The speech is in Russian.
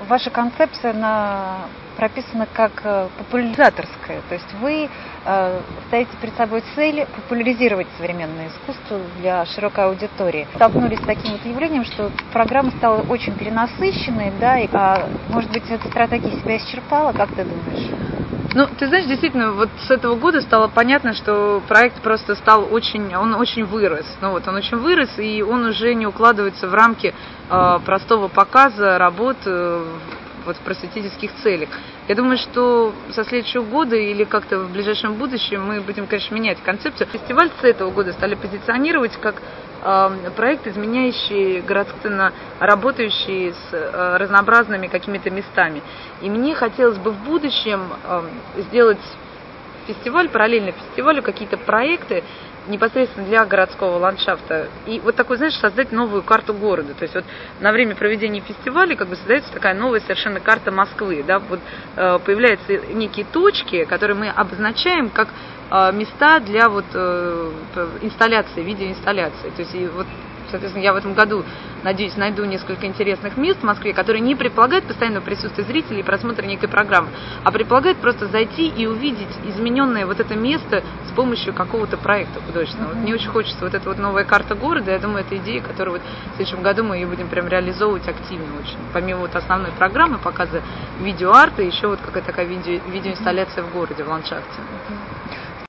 ваша концепция прописана как популяризаторская, то есть вы ставите перед собой цель популяризировать современное искусство для широкой аудитории. Столкнулись с таким вот явлением, что программа стала очень перенасыщенной, да, и, может быть, эта стратегия себя исчерпала, как ты думаешь? Ну, ты знаешь, действительно, вот с этого года стало понятно, что проект просто он очень вырос. Он очень вырос, и он уже не укладывается в рамки простого показа работ в просветительских целях. Я думаю, что со следующего года или как-то в ближайшем будущем мы будем, конечно, менять концепцию. Фестиваль с этого года стали позиционировать как проект, изменяющий городственно, работающий с разнообразными какими-то местами. И мне хотелось бы в будущем сделать фестиваль, параллельно фестивалю, какие-то проекты непосредственно для городского ландшафта. И вот такой, знаешь, создать новую карту города. То есть вот на время проведения фестиваля создается такая новая совершенно карта Москвы. Да? Вот появляются некие точки, которые мы обозначаем как места для инсталляции, видеоинсталляции. То есть соответственно, я в этом году, надеюсь, найду несколько интересных мест в Москве, которые не предполагают постоянного присутствия зрителей и просмотра некой программы, а предполагают просто зайти и увидеть измененное это место с помощью какого-то проекта художественного. Мне очень хочется эта новая карта города. Я думаю, это идея, которую в следующем году мы ее будем прям реализовывать активно очень. Помимо основной программы показа видеоарта, еще какая-то такая видеоинсталляция в городе, в ландшафте.